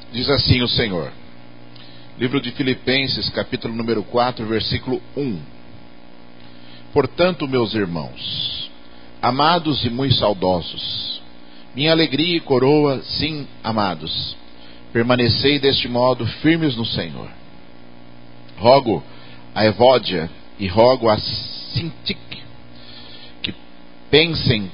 Diz assim o Senhor. Livro de Filipenses, capítulo número 4, versículo 1. Portanto, meus irmãos, amados e muito saudosos, minha alegria e coroa, sim, amados, permanecei deste modo firmes no Senhor. Rogo a Evódia e rogo a Sintique que pensem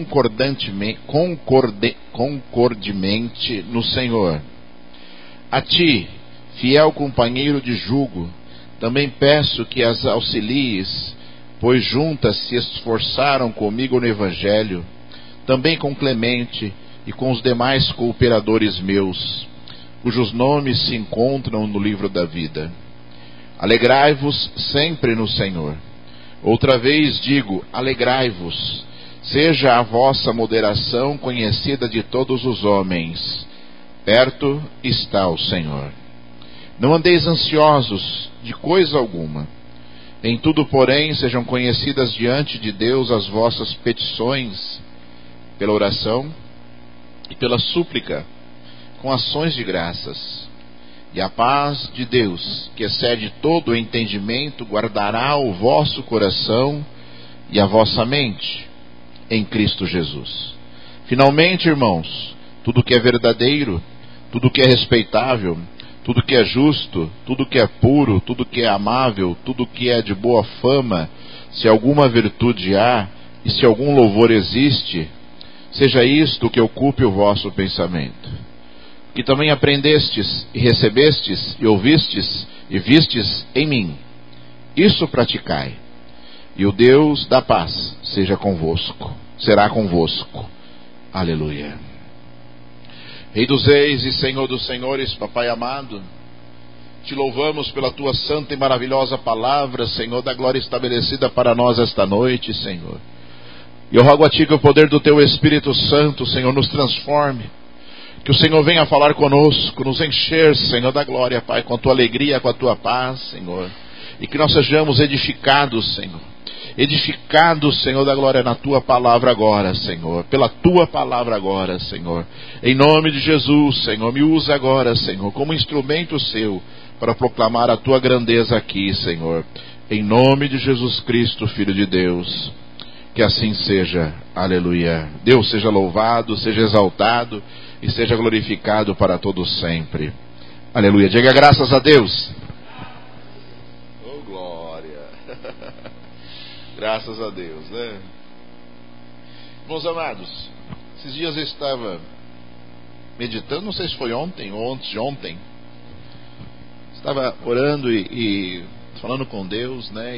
concordemente no Senhor. A ti, fiel companheiro de jugo, também peço que as auxilies, pois juntas se esforçaram comigo no Evangelho, também com Clemente e com os demais cooperadores meus, cujos nomes se encontram no livro da vida. Alegrai-vos sempre no Senhor. Outra vez digo, alegrai-vos. Seja a vossa moderação conhecida de todos os homens. Perto está o Senhor. Não andeis ansiosos de coisa alguma. Em tudo, porém, sejam conhecidas diante de Deus as vossas petições, pela oração e pela súplica, com ações de graças. E a paz de Deus, que excede todo o entendimento, guardará o vosso coração e a vossa mente em Cristo Jesus. Finalmente, irmãos, tudo que é verdadeiro, tudo que é respeitável, tudo que é justo, tudo que é puro, tudo que é amável, tudo que é de boa fama, se alguma virtude há e se algum louvor existe, seja isto que ocupe o vosso pensamento. Que também aprendestes e recebestes e ouvistes e vistes em mim, isso praticai, e o Deus da paz será convosco. Aleluia. Rei dos reis e Senhor dos senhores, Papai amado, te louvamos pela tua santa e maravilhosa palavra, Senhor, da glória estabelecida para nós esta noite, Senhor. E eu rogo a ti que o poder do teu Espírito Santo, Senhor, nos transforme. Que o Senhor venha falar conosco, nos encher, Senhor, da glória, Pai, com a tua alegria, com a tua paz, Senhor. E que nós sejamos edificados, Senhor. Edificados, Senhor, da glória na tua palavra agora, Senhor. Pela tua palavra agora, Senhor. Em nome de Jesus, Senhor, me usa agora, Senhor, como instrumento seu para proclamar a tua grandeza aqui, Senhor. Em nome de Jesus Cristo, Filho de Deus. Que assim seja. Aleluia. Deus seja louvado, seja exaltado e seja glorificado para todos sempre. Aleluia. Diga graças a Deus. Oh, glória. Graças a Deus, né? Meus amados, esses dias eu estava meditando, não sei se foi ontem ou antes de ontem. Estava orando e falando com Deus, né?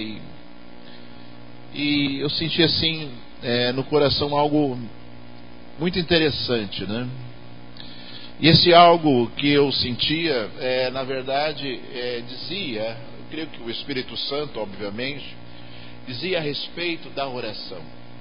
E eu senti assim, no coração algo muito interessante, né? E esse algo que eu sentia, na verdade, dizia, eu creio que o Espírito Santo, obviamente, dizia a respeito da oração.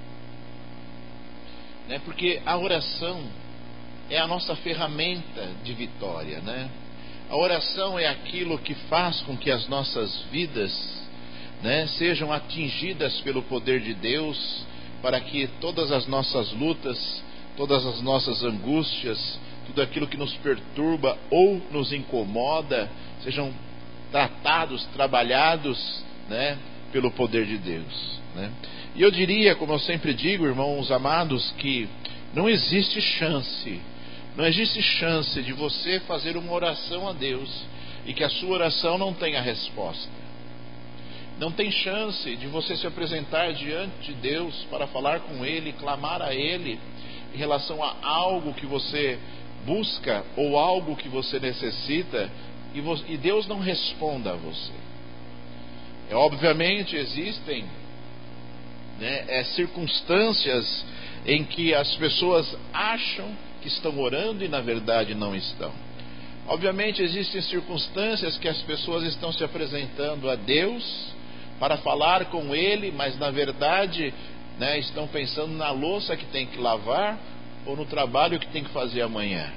Né? Porque a oração é a nossa ferramenta de vitória, né? A oração é aquilo que faz com que as nossas vidas, né, sejam atingidas pelo poder de Deus, para que todas as nossas lutas, todas as nossas angústias, tudo aquilo que nos perturba ou nos incomoda, sejam tratados, trabalhados, né, pelo poder de Deus, né? E eu diria, como eu sempre digo, irmãos amados, que não existe chance de você fazer uma oração a Deus e que a sua oração não tenha resposta. Não tem chance de você se apresentar diante de Deus para falar com Ele, clamar a Ele em relação a algo que você busca ou algo que você necessita e Deus não responda a você. Obviamente existem, né, circunstâncias em que as pessoas acham que estão orando e na verdade não estão. Obviamente existem circunstâncias que as pessoas estão se apresentando a Deus para falar com Ele, mas na verdade, né, estão pensando na louça que tem que lavar ou no trabalho que tem que fazer amanhã.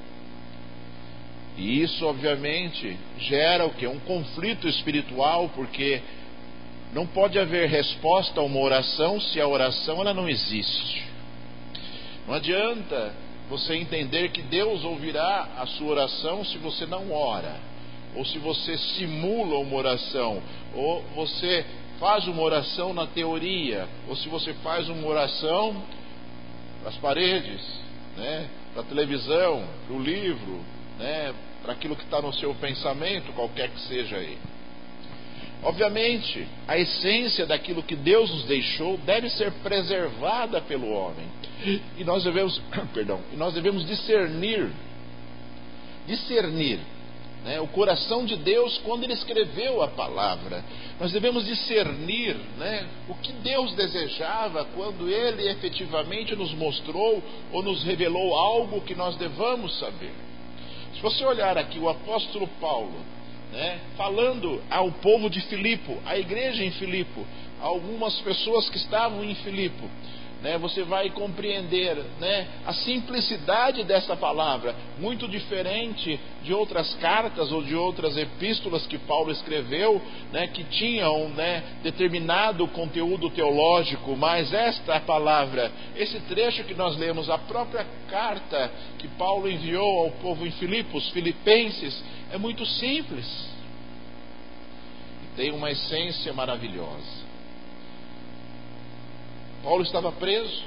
E isso obviamente gera o quê? Um conflito espiritual, porque não pode haver resposta a uma oração se a oração ela não existe. Não adianta você entender que Deus ouvirá a sua oração se você não ora, ou se você simula uma oração, ou você faz uma oração na teoria, ou se você faz uma oração para as paredes, né, para a televisão, para o livro, né, para aquilo que está no seu pensamento, qualquer que seja ele. Obviamente, a essência daquilo que Deus nos deixou deve ser preservada pelo homem. E nós devemos, discernir, né, o coração de Deus quando Ele escreveu a palavra. Nós devemos discernir, né, o que Deus desejava quando Ele efetivamente nos mostrou ou nos revelou algo que nós devamos saber. Se você olhar aqui o apóstolo Paulo, né, falando ao povo de Filipe, à igreja em Filipe, a algumas pessoas que estavam em Filipe, né, você vai compreender, né, a simplicidade dessa palavra, muito diferente de outras cartas ou de outras epístolas que Paulo escreveu, né, que tinham, né, determinado conteúdo teológico, mas esta palavra, esse trecho que nós lemos, a própria carta que Paulo enviou ao povo em Filipe, os filipenses, é muito simples e tem uma essência maravilhosa. Paulo estava preso,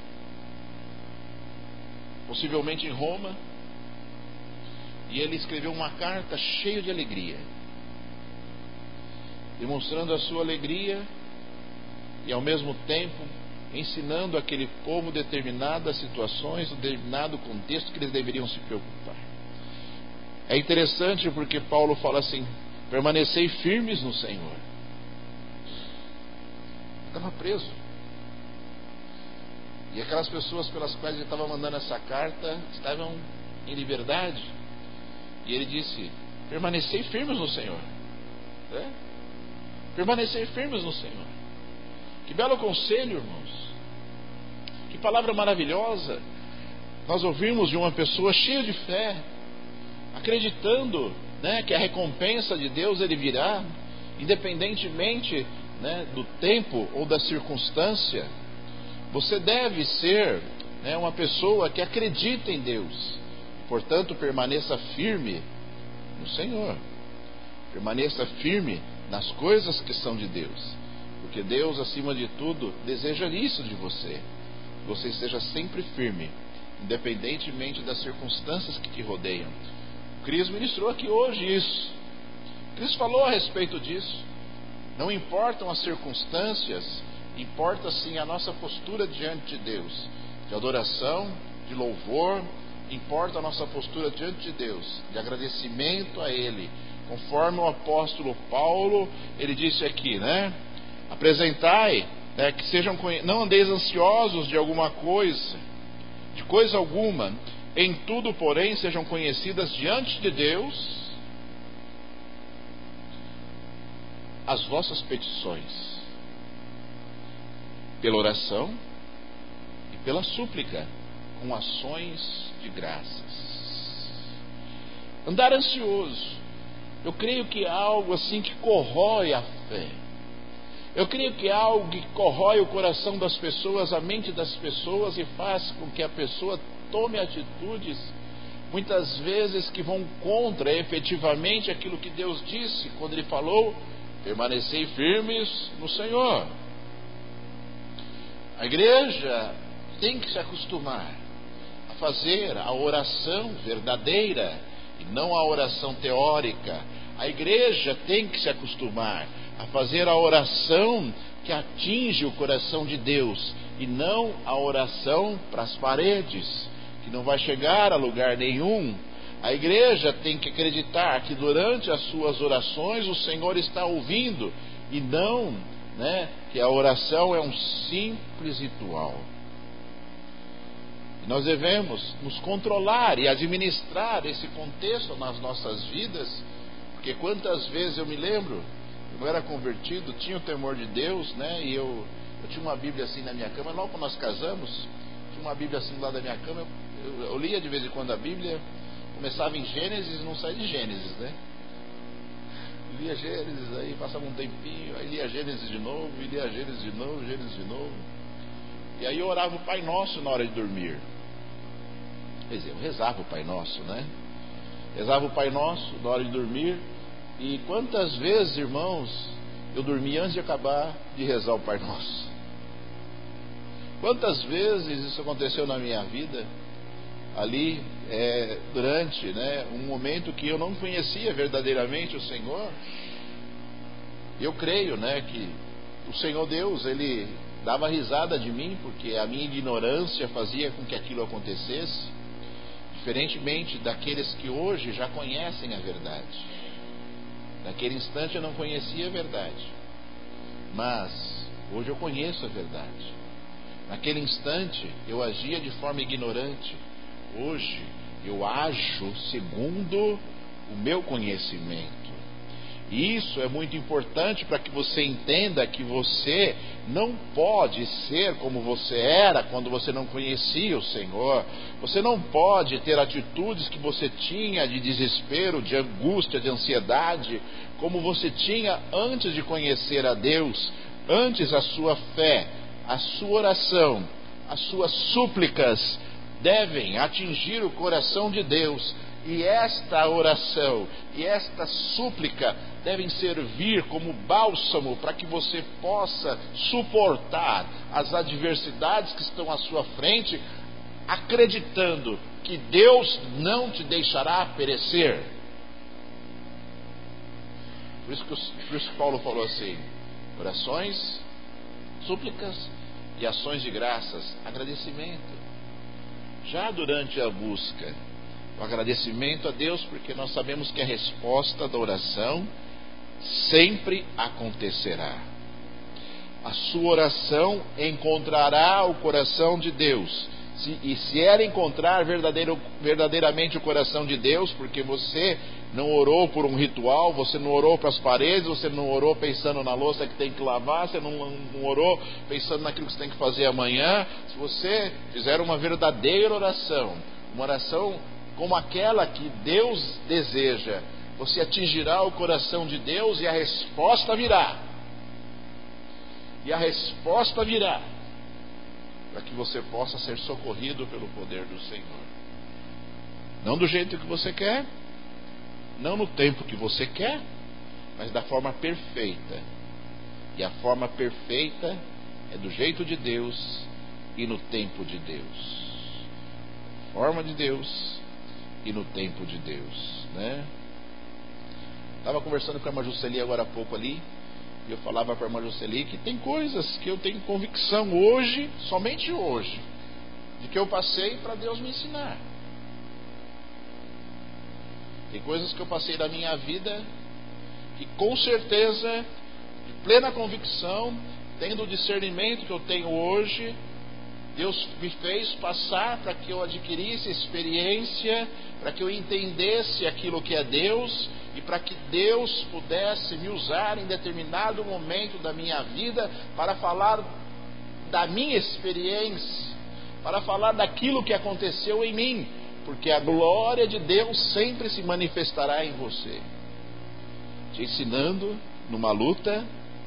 possivelmente em Roma, e ele escreveu uma carta cheia de alegria, demonstrando a sua alegria e ao mesmo tempo ensinando aquele povo determinadas situações, determinado contexto que eles deveriam se preocupar. É interessante porque Paulo fala assim: permanecei firmes no Senhor. Estava preso. E aquelas pessoas pelas quais ele estava mandando essa carta estavam em liberdade. E ele disse: permanecei firmes no Senhor. Permanecei firmes no Senhor. Que belo conselho, irmãos. Que palavra maravilhosa. Nós ouvimos de uma pessoa cheia de fé, acreditando, né, que a recompensa de Deus ele virá, independentemente, né, do tempo ou da circunstância. Você deve ser, né, uma pessoa que acredita em Deus. Portanto, permaneça firme no Senhor. Permaneça firme nas coisas que são de Deus. Porque Deus, acima de tudo, deseja isso de você. Que você esteja sempre firme, independentemente das circunstâncias que te rodeiam. O Cristo ministrou aqui hoje isso. O Cristo falou a respeito disso. Não importam as circunstâncias, importa sim a nossa postura diante de Deus, de adoração, de louvor. Importa a nossa postura diante de Deus, de agradecimento a Ele, conforme o apóstolo Paulo, ele disse aqui, né? Apresentai, né, que sejam, não andeis ansiosos de alguma coisa, de coisa alguma, em tudo, porém, sejam conhecidas diante de Deus as vossas petições, pela oração e pela súplica, com ações de graças. Andar ansioso, eu creio que é algo assim que corrói a fé. Eu creio que é algo que corrói o coração das pessoas, a mente das pessoas, e faz com que a pessoa tome atitudes, muitas vezes que vão contra efetivamente aquilo que Deus disse, quando Ele falou: permanecei firmes no Senhor. A igreja tem que se acostumar a fazer a oração verdadeira e não a oração teórica. A igreja tem que se acostumar a fazer a oração que atinge o coração de Deus e não a oração para as paredes, que não vai chegar a lugar nenhum. A igreja tem que acreditar que durante as suas orações o Senhor está ouvindo e não, né, que a oração é um simples ritual. E nós devemos nos controlar e administrar esse contexto nas nossas vidas, porque quantas vezes eu me lembro, eu era convertido, tinha o temor de Deus, né, e eu tinha uma Bíblia assim na minha cama. Logo quando nós casamos, tinha uma Bíblia assim lá da minha cama. Eu lia de vez em quando a Bíblia, começava em Gênesis e não saía de Gênesis, né? Lia Gênesis, aí passava um tempinho, aí lia Gênesis de novo, e lia Gênesis de novo, Gênesis de novo. E aí eu orava o Pai Nosso na hora de dormir. Quer dizer, eu rezava o Pai Nosso, né? Rezava o Pai Nosso na hora de dormir. E quantas vezes, irmãos, eu dormi antes de acabar de rezar o Pai Nosso? Quantas vezes isso aconteceu na minha vida? Ali, durante, né, um momento que eu não conhecia verdadeiramente o Senhor. Eu creio, né, que o Senhor Deus, Ele dava risada de mim, porque a minha ignorância fazia com que aquilo acontecesse, diferentemente daqueles que hoje já conhecem a verdade. Naquele instante eu não conhecia a verdade, mas hoje eu conheço a verdade. Naquele instante eu agia de forma ignorante, hoje eu ajo segundo o meu conhecimento. E isso é muito importante para que você entenda que você não pode ser como você era quando você não conhecia o Senhor. Você não pode ter atitudes que você tinha de desespero, de angústia, de ansiedade, como você tinha antes de conhecer a Deus. Antes a sua fé, a sua oração, as suas súplicas devem atingir o coração de Deus. E esta oração e esta súplica devem servir como bálsamo para que você possa suportar as adversidades que estão à sua frente, acreditando que Deus não te deixará perecer. Por isso que Paulo falou assim: orações, súplicas e ações de graças, agradecimento. Já durante a busca, o agradecimento a Deus, porque nós sabemos que a resposta da oração sempre acontecerá. A sua oração encontrará o coração de Deus. E se ela encontrar verdadeiramente o coração de Deus, porque você não orou por um ritual, você não orou para as paredes, você não orou pensando na louça que tem que lavar, você não orou pensando naquilo que você tem que fazer amanhã. Se você fizer uma verdadeira oração, uma oração como aquela que Deus deseja, você atingirá o coração de Deus e a resposta virá. E a resposta virá para que você possa ser socorrido pelo poder do Senhor. Não do jeito que você quer, não no tempo que você quer, mas da forma perfeita. E a forma perfeita é do jeito de Deus e no tempo de Deus. Forma de Deus e no tempo de Deus, né? Estava conversando com a irmã Jusceli agora há pouco ali, e eu falava para a irmã Jusceli que tem coisas que eu tenho convicção hoje, somente hoje, de que eu passei para Deus me ensinar. Tem coisas que eu passei da minha vida que com certeza, de plena convicção, tendo o discernimento que eu tenho hoje, Deus me fez passar para que eu adquirisse experiência, para que eu entendesse aquilo que é Deus e para que Deus pudesse me usar em determinado momento da minha vida para falar da minha experiência, para falar daquilo que aconteceu em mim, porque a glória de Deus sempre se manifestará em você, te ensinando numa luta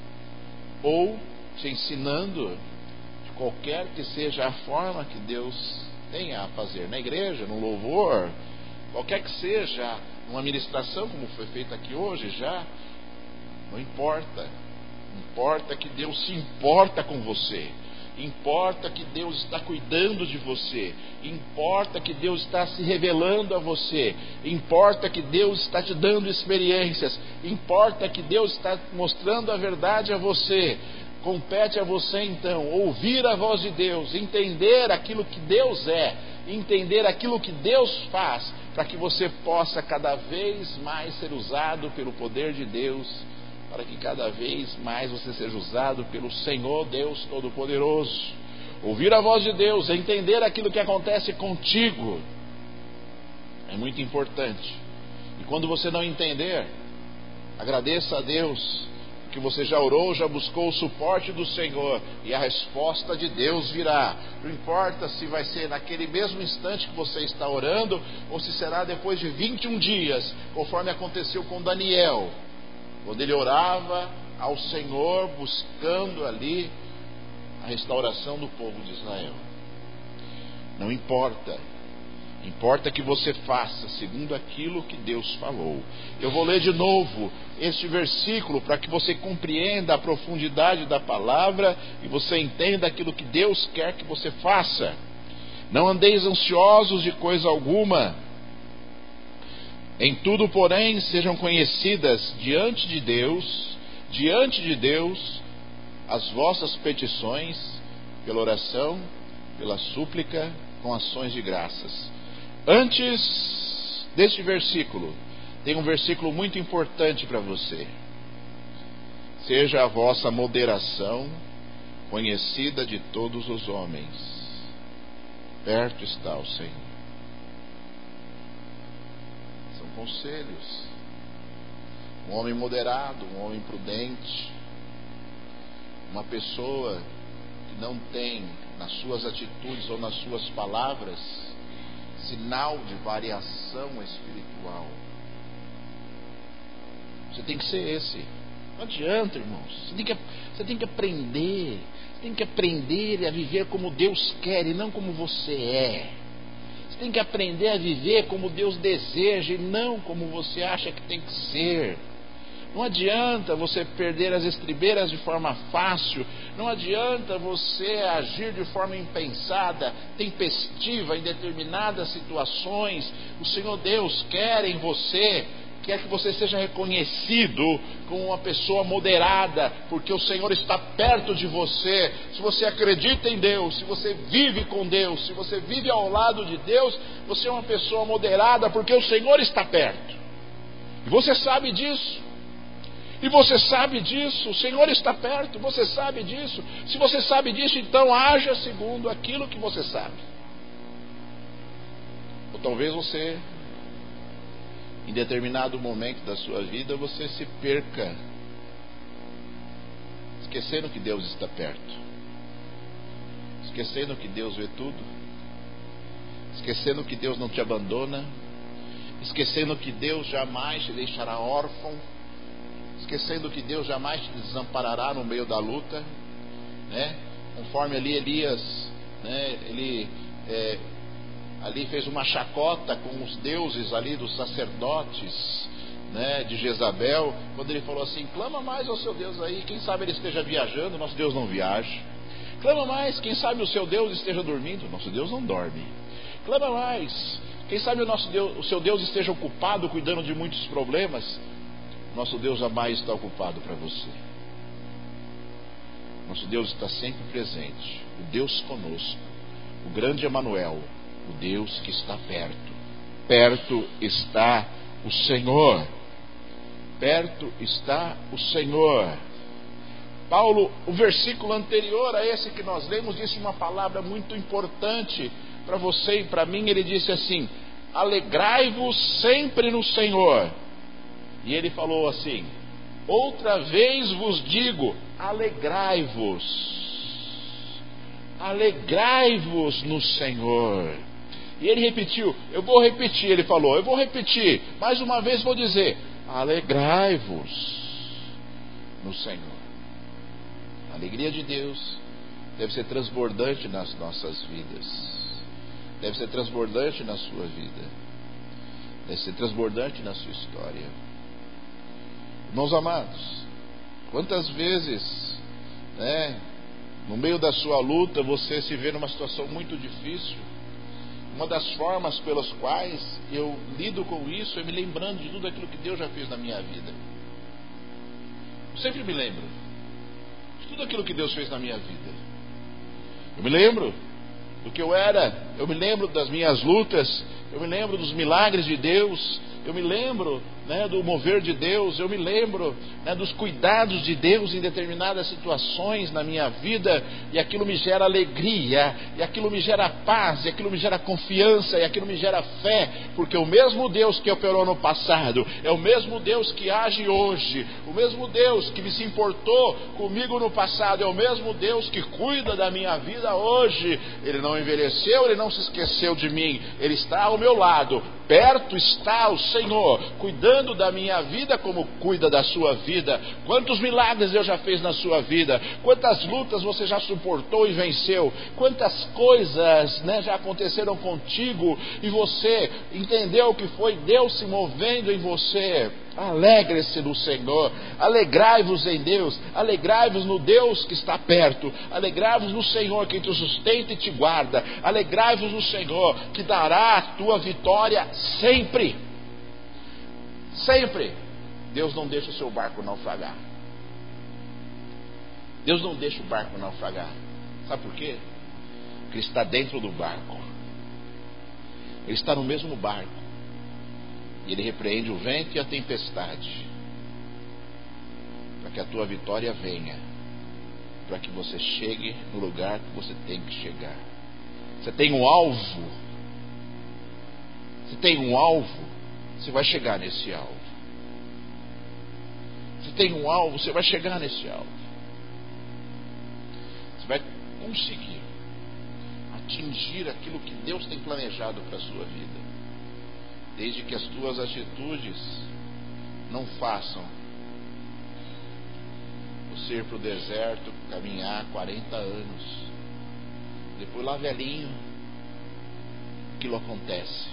ou te ensinando qualquer que seja a forma que Deus tenha a fazer, na igreja, no louvor, qualquer que seja, uma ministração como foi feita aqui hoje já, não importa. Importa que Deus se importa com você. Importa que Deus está cuidando de você. Importa que Deus está se revelando a você. Importa que Deus está te dando experiências. Importa que Deus está mostrando a verdade a você. Compete a você então ouvir a voz de Deus, entender aquilo que Deus é, entender aquilo que Deus faz, para que você possa cada vez mais ser usado pelo poder de Deus, para que cada vez mais você seja usado pelo Senhor Deus Todo-Poderoso. Ouvir a voz de Deus, entender aquilo que acontece contigo, é muito importante. E quando você não entender, agradeça a Deus, que você já orou, já buscou o suporte do Senhor, e a resposta de Deus virá. Não importa se vai ser naquele mesmo instante que você está orando, ou se será depois de 21 dias, conforme aconteceu com Daniel, quando ele orava ao Senhor, buscando ali a restauração do povo de Israel. Não importa. Importa que você faça segundo aquilo que Deus falou. Eu vou ler de novo este versículo para que você compreenda a profundidade da palavra e você entenda aquilo que Deus quer que você faça. Não andeis ansiosos de coisa alguma. Em tudo, porém, sejam conhecidas diante de Deus, as vossas petições, pela oração, pela súplica, com ações de graças. Antes deste versículo, tem um versículo muito importante para você. Seja a vossa moderação conhecida de todos os homens. Perto está o Senhor. São conselhos. Um homem moderado, um homem prudente, uma pessoa que não tem nas suas atitudes ou nas suas palavras sinal de variação espiritual. Você tem que ser esse. Não adianta, irmãos. Você tem que aprender. Você tem que aprender a viver como Deus quer e não como você é. Você tem que aprender a viver como Deus deseja e não como você acha que tem que ser. Não adianta você perder as estribeiras de forma fácil. Não adianta você agir de forma impensada, tempestiva em determinadas situações. O Senhor Deus quer em você, quer que você seja reconhecido como uma pessoa moderada, porque o Senhor está perto de você. Se você acredita em Deus, se você vive com Deus, se você vive ao lado de Deus, você é uma pessoa moderada, porque o Senhor está perto. E você sabe disso. E você sabe disso, o Senhor está perto, você sabe disso. Se você sabe disso, então haja segundo aquilo que você sabe. Ou talvez você, em determinado momento da sua vida, você se perca, esquecendo que Deus está perto, esquecendo que Deus vê tudo, esquecendo que Deus não te abandona, esquecendo que Deus jamais te deixará órfão, esquecendo que Deus jamais te desamparará no meio da luta, né? Conforme ali Elias, né? Ele ali fez uma chacota com os deuses ali dos sacerdotes, né? De Jezabel, quando ele falou assim: clama mais ao seu Deus aí, quem sabe ele esteja viajando, nosso Deus não viaja. Clama mais, quem sabe o seu Deus esteja dormindo, nosso Deus não dorme. Clama mais, quem sabe o seu Deus esteja ocupado cuidando de muitos problemas. Nosso Deus jamais está ocupado para você. Nosso Deus está sempre presente. O Deus conosco. O grande Emanuel. O Deus que está perto. Perto está o Senhor. Perto está o Senhor. Paulo, o versículo anterior a esse que nós lemos, disse uma palavra muito importante para você e para mim. Ele disse assim: alegrai-vos sempre no Senhor. E ele falou assim: outra vez vos digo, alegrai-vos. Alegrai-vos no Senhor. E ele repetiu, eu vou repetir, ele falou, eu vou repetir, mais uma vez vou dizer, alegrai-vos no Senhor. A alegria de Deus deve ser transbordante nas nossas vidas. Deve ser transbordante na sua vida. Deve ser transbordante na sua história. Irmãos amados, quantas vezes, né, no meio da sua luta, você se vê numa situação muito difícil? Uma das formas pelas quais eu lido com isso é me lembrando de tudo aquilo que Deus já fez na minha vida. Eu sempre me lembro de tudo aquilo que Deus fez na minha vida. Eu me lembro do que eu era, eu me lembro das minhas lutas, eu me lembro dos milagres de Deus, eu me lembro, né, do mover de Deus, eu me lembro, né, dos cuidados de Deus em determinadas situações na minha vida, e aquilo me gera alegria, e aquilo me gera paz, e aquilo me gera confiança, e aquilo me gera fé, porque o mesmo Deus que operou no passado é o mesmo Deus que age hoje, o mesmo Deus que se importou comigo no passado é o mesmo Deus que cuida da minha vida hoje. Ele não envelheceu, Ele não se esqueceu de mim, Ele está ao meu lado. Perto está o Senhor, cuidando cuidando da minha vida como cuida da sua vida. Quantos milagres Deus já fez na sua vida, quantas lutas você já suportou e venceu, quantas coisas, né, já aconteceram contigo e você entendeu que foi Deus se movendo em você. Alegre-se no Senhor, alegrai-vos em Deus, alegrai-vos no Deus que está perto, alegrai-vos no Senhor que te sustenta e te guarda, alegrai-vos no Senhor que dará a tua vitória sempre. Sempre. Deus não deixa o seu barco naufragar. Deus não deixa o barco naufragar. Sabe por quê? Porque Ele está dentro do barco. Ele está no mesmo barco. E Ele repreende o vento e a tempestade, para que a tua vitória venha, para que você chegue no lugar que você tem que chegar. Você tem um alvo. Você tem um alvo, você vai chegar nesse alvo. Você tem um alvo, você vai chegar nesse alvo. Você vai conseguir atingir aquilo que Deus tem planejado para a sua vida, desde que as tuas atitudes não façam você ir para o deserto caminhar 40 anos, depois lá velhinho aquilo acontece,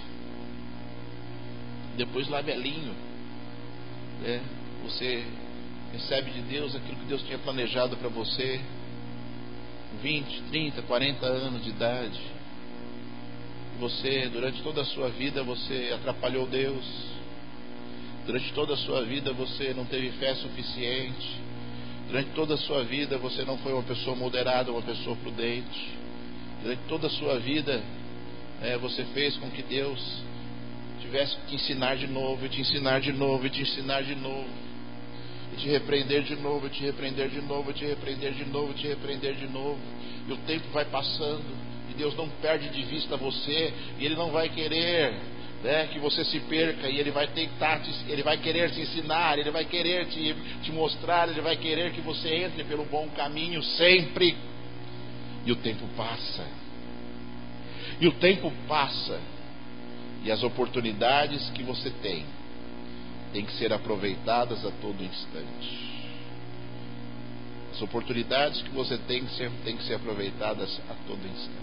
depois lá velhinho, né, você recebe de Deus aquilo que Deus tinha planejado para você, 20, 30, 40 anos de idade. Você, durante toda a sua vida, você atrapalhou Deus. Durante toda a sua vida, você não teve fé suficiente. Durante toda a sua vida, você não foi uma pessoa moderada, uma pessoa prudente. Durante toda a sua vida, você fez com que Deus tivesse que te ensinar de novo, e te ensinar de novo, e te ensinar de novo, e te repreender de novo, e te repreender de novo, e te repreender de novo, e te repreender de novo. E o tempo vai passando. Deus não perde de vista você, e Ele não vai querer, né, que você se perca, e Ele vai tentar, Ele vai querer te ensinar, Ele vai querer te mostrar, Ele vai querer que você entre pelo bom caminho sempre. E o tempo passa, e o tempo passa, e as oportunidades que você tem que ser aproveitadas a todo instante. As oportunidades que você tem que ser aproveitadas a todo instante.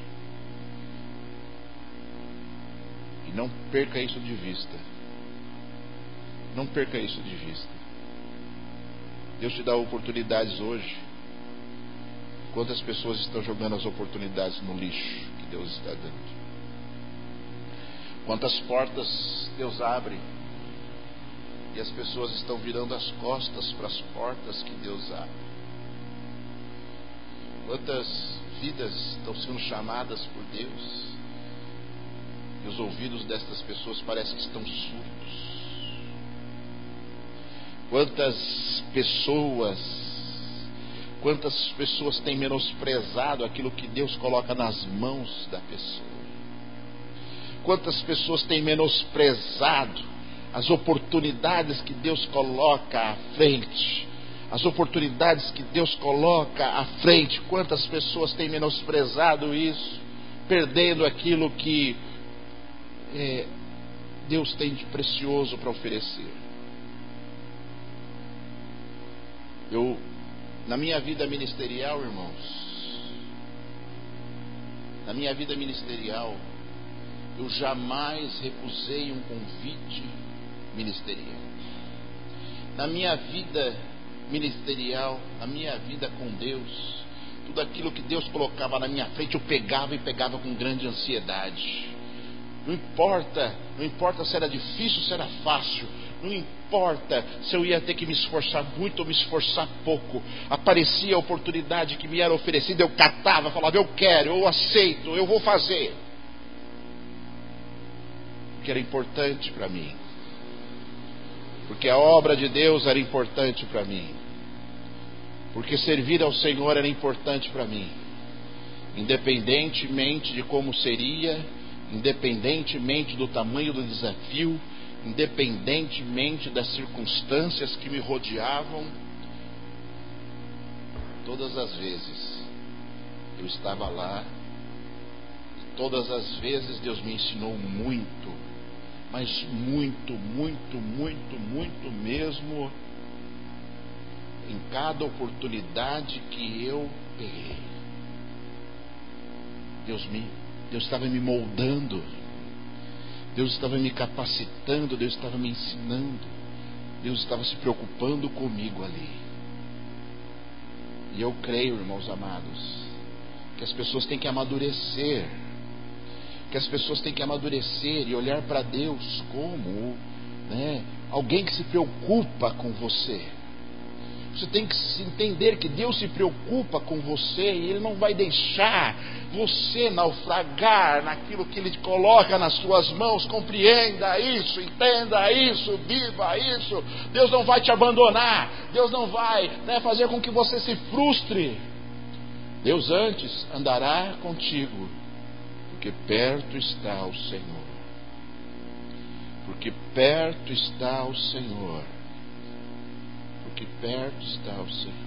E não perca isso de vista. Não perca isso de vista. Deus te dá oportunidades hoje. Quantas pessoas estão jogando as oportunidades no lixo que Deus está dando? Quantas portas Deus abre e as pessoas estão virando as costas para as portas que Deus abre? Quantas vidas estão sendo chamadas por Deus e os ouvidos destas pessoas parecem que estão surdos? Quantas pessoas têm menosprezado aquilo que Deus coloca nas mãos da pessoa? Quantas pessoas têm menosprezado as oportunidades que Deus coloca à frente? As oportunidades que Deus coloca à frente. Quantas pessoas têm menosprezado isso, perdendo aquilo que Deus tem de precioso para oferecer? Na minha vida ministerial, irmãos, na minha vida ministerial, eu jamais recusei um convite ministerial. Na minha vida ministerial, na minha vida com Deus, tudo aquilo que Deus colocava na minha frente, eu pegava e pegava com grande ansiedade. Não importa se era difícil, se era fácil, não importa se eu ia ter que me esforçar muito ou me esforçar pouco. Aparecia a oportunidade que me era oferecida, eu catava, falava, eu quero, eu aceito, eu vou fazer. Porque era importante para mim. Porque a obra de Deus era importante para mim. Porque servir ao Senhor era importante para mim. Independentemente de como seria, independentemente do tamanho do desafio, independentemente das circunstâncias que me rodeavam, todas as vezes eu estava lá, e todas as vezes Deus me ensinou muito mas muito mesmo, em cada oportunidade que eu peguei. Deus estava me moldando, Deus estava me capacitando, Deus estava me ensinando, Deus estava se preocupando comigo ali. E eu creio, irmãos amados, que as pessoas têm que amadurecer, e olhar para Deus como, alguém que se preocupa com você. Você tem que entender que Deus se preocupa com você e Ele não vai deixar você naufragar naquilo que Ele coloca nas suas mãos. Compreenda isso, entenda isso, viva isso. Deus não vai te abandonar. Deus não vai fazer com que você se frustre. Deus antes andará contigo, porque perto está o Senhor. Porque perto está o Senhor. Porque perto está o Senhor.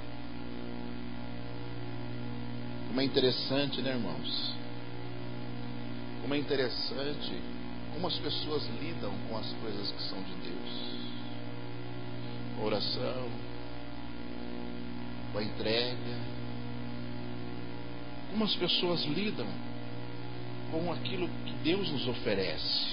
Como é interessante, irmãos? Como é interessante como as pessoas lidam com as coisas que são de Deus. Com a oração, com a entrega. Como as pessoas lidam com aquilo que Deus nos oferece.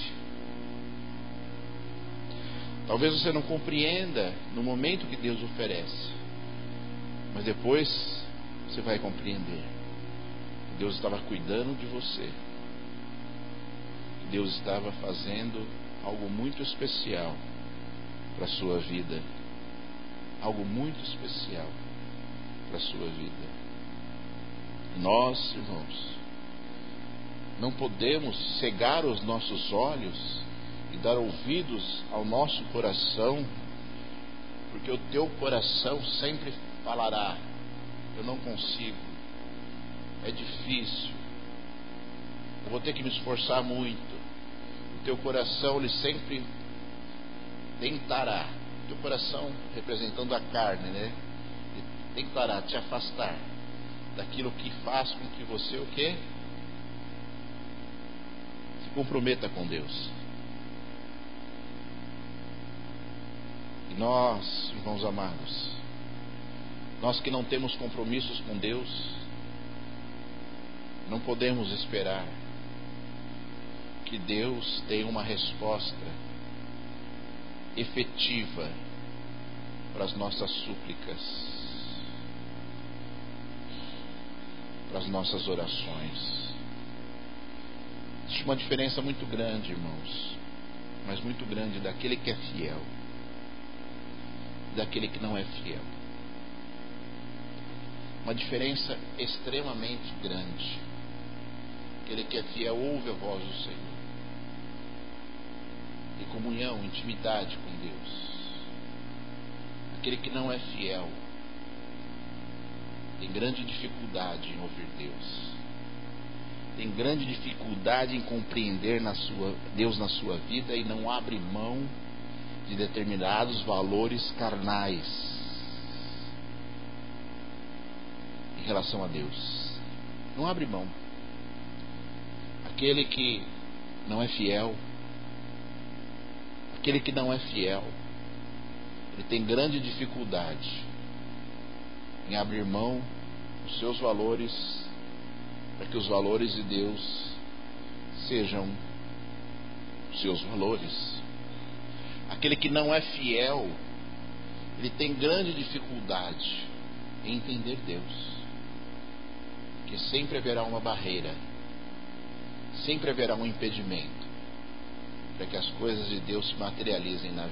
Talvez você não compreenda no momento que Deus oferece, mas depois você vai compreender que Deus estava cuidando de você, que Deus estava fazendo algo muito especial para a sua vida, algo muito especial para a sua vida. Nós, irmãos, não podemos cegar os nossos olhos e dar ouvidos ao nosso coração, porque o teu coração sempre falará: eu não consigo, é difícil, eu vou ter que me esforçar muito. O teu coração, ele sempre tentará, o teu coração representando a carne, ele tentará te afastar daquilo que faz com que você o quê? Se comprometa com Deus. E nós, irmãos amados, nós que não temos compromissos com Deus, não podemos esperar que Deus tenha uma resposta efetiva para as nossas súplicas, para as nossas orações. Existe uma diferença muito grande, irmãos, mas muito grande, daquele que é fiel e daquele que não é fiel. Uma diferença extremamente grande. Aquele que é fiel ouve a voz do Senhor, tem comunhão, intimidade com Deus. Aquele que não é fiel tem grande dificuldade em ouvir Deus, tem grande dificuldade em compreender Deus na sua vida e não abre mão de determinados valores carnais em relação a Deus. Não abre mão. Aquele que não é fiel, ele tem grande dificuldade em abrir mão dos seus valores para que os valores de Deus sejam os seus valores. Aquele que não é fiel, ele tem grande dificuldade em entender Deus, porque sempre haverá uma barreira, sempre haverá um impedimento para que as coisas de Deus se materializem na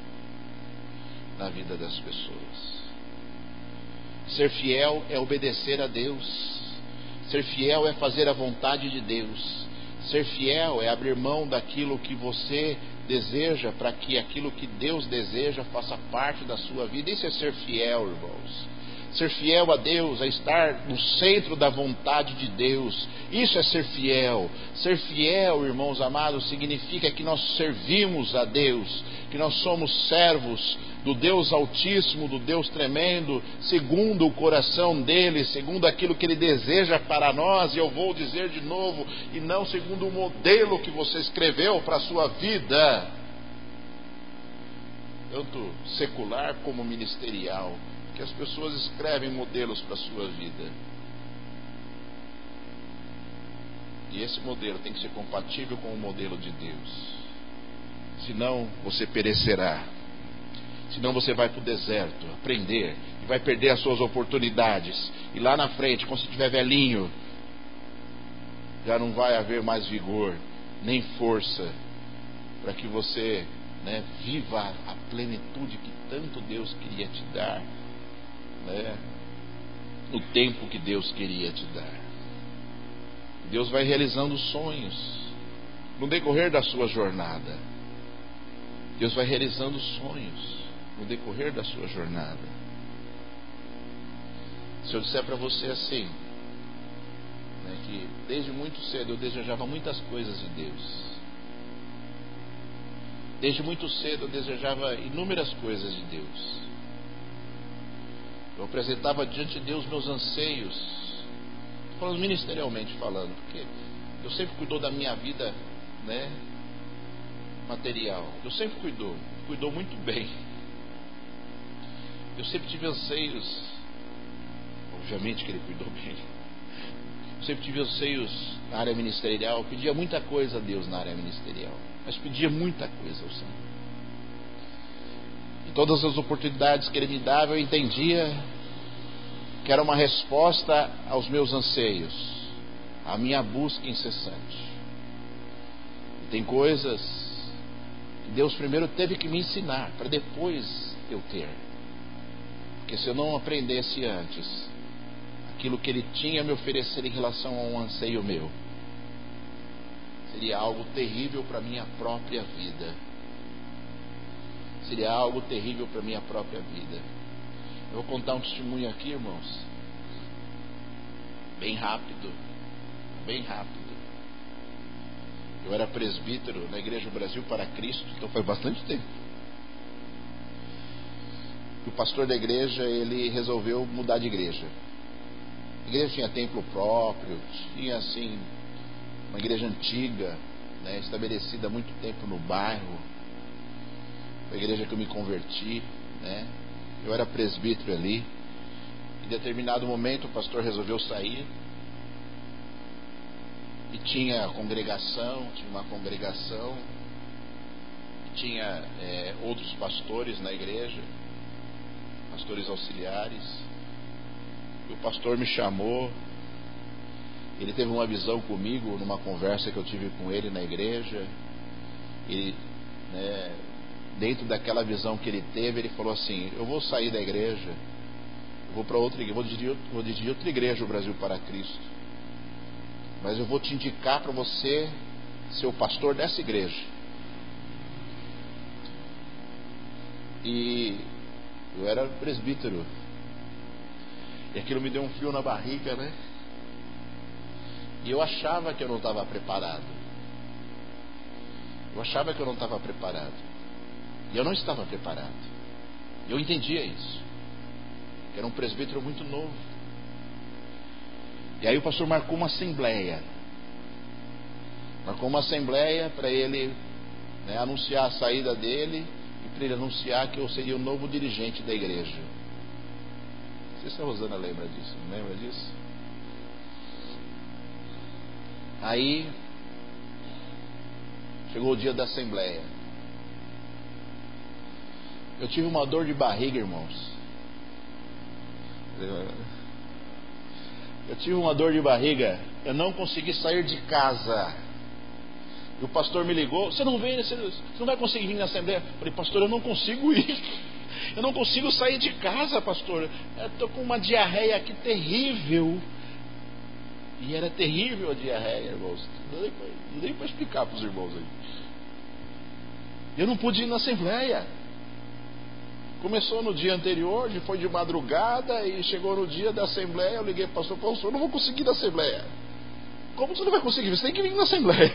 vida das pessoas. Ser fiel é obedecer a Deus. Ser fiel é fazer a vontade de Deus. Ser fiel é abrir mão daquilo que você deseja para que aquilo que Deus deseja faça parte da sua vida. Isso é ser fiel, irmãos. Ser fiel a Deus é estar no centro da vontade de Deus. Isso é ser fiel. Ser fiel, irmãos amados, significa que nós servimos a Deus, que nós somos servos do Deus Altíssimo, do Deus tremendo, segundo o coração dele, segundo aquilo que ele deseja para nós. E eu vou dizer de novo, e não segundo o modelo que você escreveu para a sua vida, tanto secular como ministerial, que as pessoas escrevem modelos para a sua vida. E esse modelo tem que ser compatível com o modelo de Deus. Senão você perecerá. Senão você vai para o deserto aprender e vai perder as suas oportunidades. E lá na frente, quando você estiver velhinho, já não vai haver mais vigor, nem força para que você, viva a plenitude que tanto Deus queria te dar, no tempo que Deus queria te dar. Deus vai realizando sonhos no decorrer da sua jornada. Deus vai realizando sonhos no decorrer da sua jornada. Se eu disser para você assim, que desde muito cedo eu desejava muitas coisas de Deus. Desde muito cedo eu desejava inúmeras coisas de Deus. Eu apresentava diante de Deus meus anseios, falando ministerialmente falando, porque Deus sempre cuidou da minha vida, material. Deus sempre cuidou muito bem. Eu sempre tive anseios, obviamente que Ele cuidou bem. Eu sempre tive anseios na área ministerial. Eu pedia muita coisa a Deus na área ministerial, mas pedia muita coisa ao Senhor. E todas as oportunidades que Ele me dava, eu entendia que era uma resposta aos meus anseios, à minha busca incessante. E tem coisas que Deus primeiro teve que me ensinar, para depois eu ter. Porque se eu não aprendesse antes aquilo que Ele tinha a me oferecer em relação a um anseio meu, seria algo terrível para a minha própria vida. Seria algo terrível para a minha própria vida. Eu vou contar um testemunho aqui, irmãos. Bem rápido. Eu era presbítero na Igreja Brasil para Cristo, então faz bastante tempo. E o pastor da igreja, ele resolveu mudar de igreja. A igreja tinha templo próprio, tinha assim uma igreja antiga, estabelecida há muito tempo no bairro. Foi a igreja que eu me converti, Eu era presbítero ali. Em determinado momento o pastor resolveu sair. E tinha uma congregação, tinha outros pastores na igreja, pastores auxiliares. E o pastor me chamou. Ele teve uma visão comigo numa conversa que eu tive com ele na igreja. E dentro daquela visão que ele teve, ele falou assim: eu vou sair da igreja, eu vou para outra igreja, vou dirigir outra igreja, o Brasil para Cristo, mas eu vou te indicar para você ser o pastor dessa igreja. E eu era presbítero, e aquilo me deu um frio na barriga, E eu achava que eu não estava preparado. E eu não estava preparado. E eu entendia isso. Que era um presbítero muito novo. E aí o pastor marcou uma assembleia. Para ele anunciar a saída dele e para ele anunciar que eu seria o novo dirigente da igreja. Não sei se a Rosana lembra disso. Não lembra disso? Aí chegou o dia da assembleia. Eu tive uma dor de barriga, irmãos. Eu não consegui sair de casa. E o pastor me ligou: você não vai conseguir vir na assembleia? Eu falei: pastor, eu não consigo ir. Eu não consigo sair de casa, pastor. Eu estou com uma diarreia aqui terrível. E era terrível a diarreia, irmãos. Não dei para explicar para os irmãos aí. Eu não pude ir na assembleia. Começou no dia anterior, foi de madrugada e chegou no dia da assembleia. Eu liguei para o pastor, eu não vou conseguir ir na assembleia. Como você não vai conseguir? Você tem que vir na assembleia.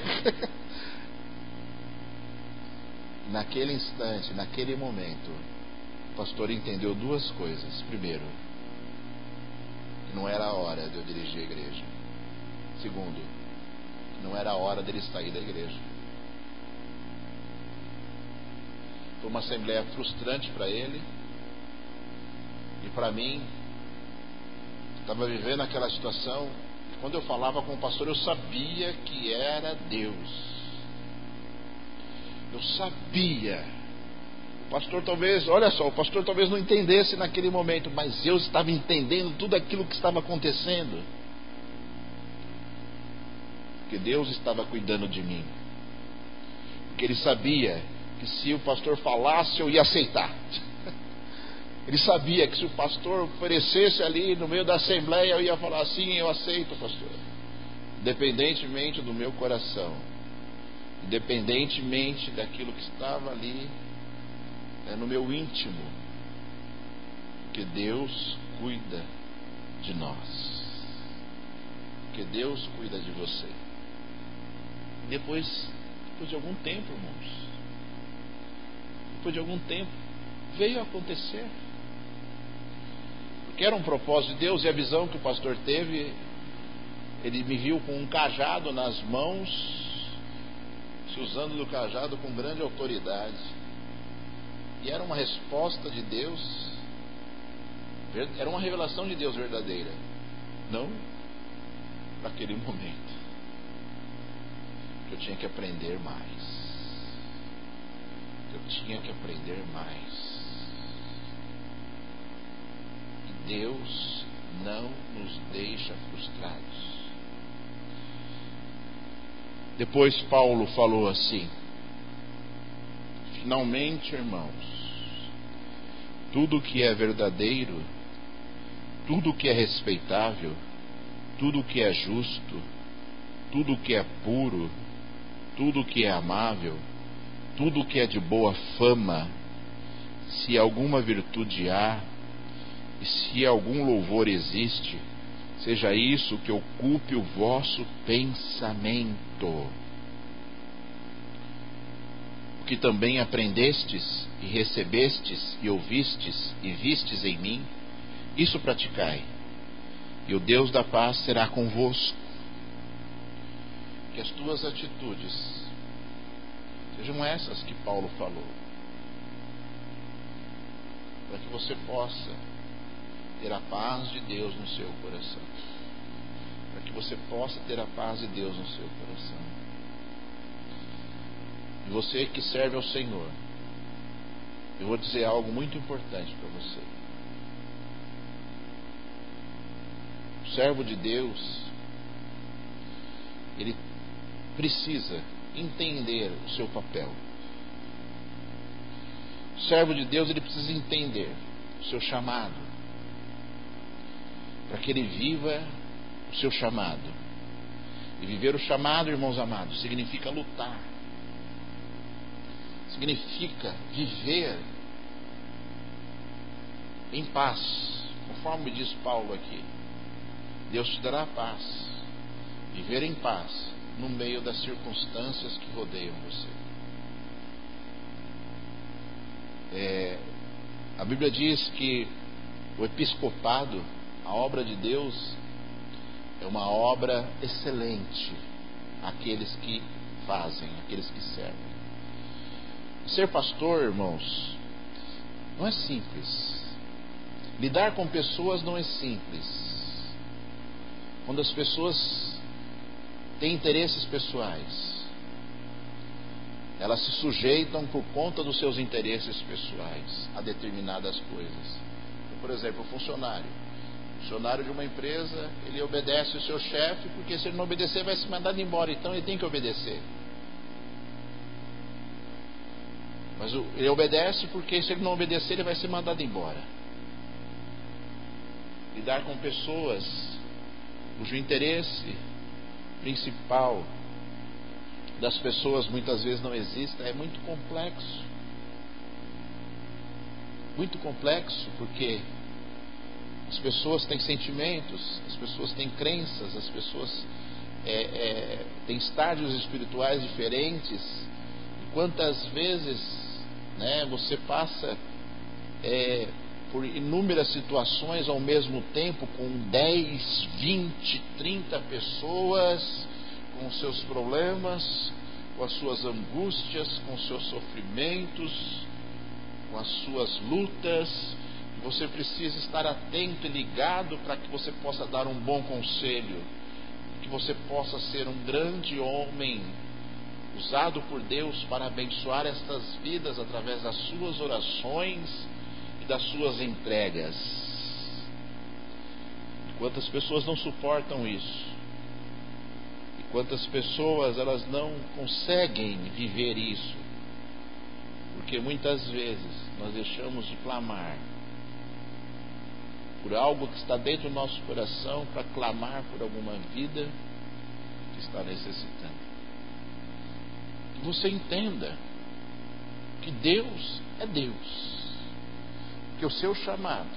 Naquele instante, naquele momento, o pastor entendeu duas coisas. Primeiro, que não era a hora de eu dirigir a igreja. Segundo, que não era a hora dele sair da igreja. Foi uma assembleia frustrante para ele. E para mim, estava vivendo aquela situação. E quando eu falava com o pastor, eu sabia que era Deus. Eu sabia. O pastor talvez, olha só, o pastor talvez não entendesse naquele momento, mas eu estava entendendo tudo aquilo que estava acontecendo. Porque Deus estava cuidando de mim. Porque Ele sabia que se o pastor falasse, eu ia aceitar. Ele sabia que se o pastor oferecesse ali no meio da assembleia, eu ia falar assim, eu aceito, pastor. Independentemente do meu coração. Independentemente daquilo que estava ali no meu íntimo. Porque Deus cuida de nós. Porque Deus cuida de você. Depois de algum tempo, irmãos, depois de algum tempo, veio a acontecer. Porque era um propósito de Deus. E a visão que o pastor teve, ele me viu com um cajado nas mãos, se usando do cajado com grande autoridade. E era uma resposta de Deus, era uma revelação de Deus verdadeira, não para aquele momento. Que eu tinha que aprender mais. Eu tinha que aprender mais. E Deus não nos deixa frustrados. Depois Paulo falou assim: finalmente, irmãos, tudo que é verdadeiro, tudo que é respeitável, tudo que é justo, tudo que é puro, tudo que é amável, tudo que é de boa fama, se alguma virtude há, e se algum louvor existe, seja isso que ocupe o vosso pensamento. O que também aprendestes, e recebestes, e ouvistes, e vistes em mim, isso praticai, e o Deus da paz será convosco. Que as tuas atitudes sejam essas que Paulo falou, para que você possa ter a paz de Deus no seu coração, para que você possa ter a paz de Deus no seu coração. E você que serve ao Senhor, eu vou dizer algo muito importante para você. O servo de Deus, ele precisa entender o seu papel. O servo de Deus, ele precisa entender o seu chamado, para que ele viva o seu chamado. E viver o chamado, irmãos amados, significa lutar, significa viver em paz, conforme diz Paulo aqui. Deus te dará paz, viver em paz no meio das circunstâncias que rodeiam você. A Bíblia diz que o episcopado, a obra de Deus, é uma obra excelente àqueles que fazem, àqueles que servem. Ser pastor, irmãos, não é simples. Lidar com pessoas não é simples. Quando as pessoas têm interesses pessoais, elas se sujeitam por conta dos seus interesses pessoais a determinadas coisas. Por exemplo, o funcionário de uma empresa, ele obedece o seu chefe, porque se ele não obedecer vai ser mandado embora, então ele tem que obedecer. Mas ele obedece porque se ele não obedecer ele vai ser mandado embora. Lidar com pessoas cujo interesse principal das pessoas muitas vezes não existe é muito complexo. muito complexo, porque as pessoas têm sentimentos, as pessoas têm crenças, as pessoas têm estágios espirituais diferentes. E quantas vezes, né, você passa por inúmeras situações ao mesmo tempo, com 10, 20, 30 pessoas, com os seus problemas, com as suas angústias, com os seus sofrimentos, com as suas lutas. Você precisa estar atento e ligado para que você possa dar um bom conselho, que você possa ser um grande homem usado por Deus para abençoar estas vidas através das suas orações e das suas entregas. E quantas pessoas não suportam isso? E quantas pessoas elas não conseguem viver isso? Porque muitas vezes nós deixamos de clamar por algo que está dentro do nosso coração, para clamar por alguma vida que está necessitando. Que você entenda que Deus é Deus, que o seu chamado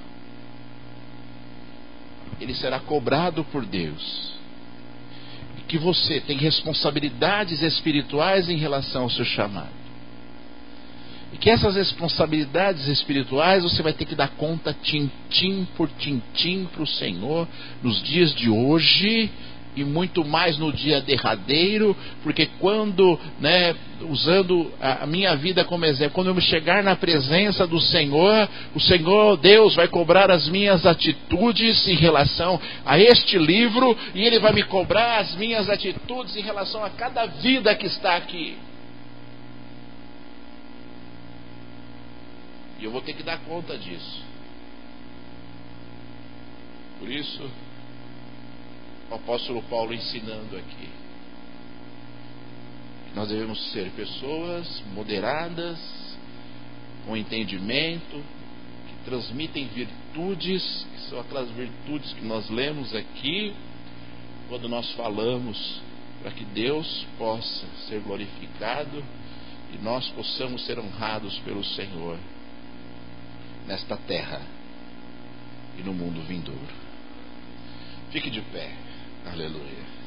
ele será cobrado por Deus, e que você tem responsabilidades espirituais em relação ao seu chamado. E que essas responsabilidades espirituais você vai ter que dar conta tintim por tintim para o Senhor nos dias de hoje e muito mais no dia derradeiro, porque quando, né, usando a minha vida como exemplo, quando eu me chegar na presença do Senhor, o Senhor Deus vai cobrar as minhas atitudes em relação a este livro, e Ele vai me cobrar as minhas atitudes em relação a cada vida que está aqui. E eu vou ter que dar conta disso. Por isso, o apóstolo Paulo ensinando aqui que nós devemos ser pessoas moderadas, com entendimento, que transmitem virtudes, que são aquelas virtudes que nós lemos aqui, quando nós falamos, para que Deus possa ser glorificado e nós possamos ser honrados pelo Senhor nesta terra e no mundo vindouro. Fique de pé. Aleluia.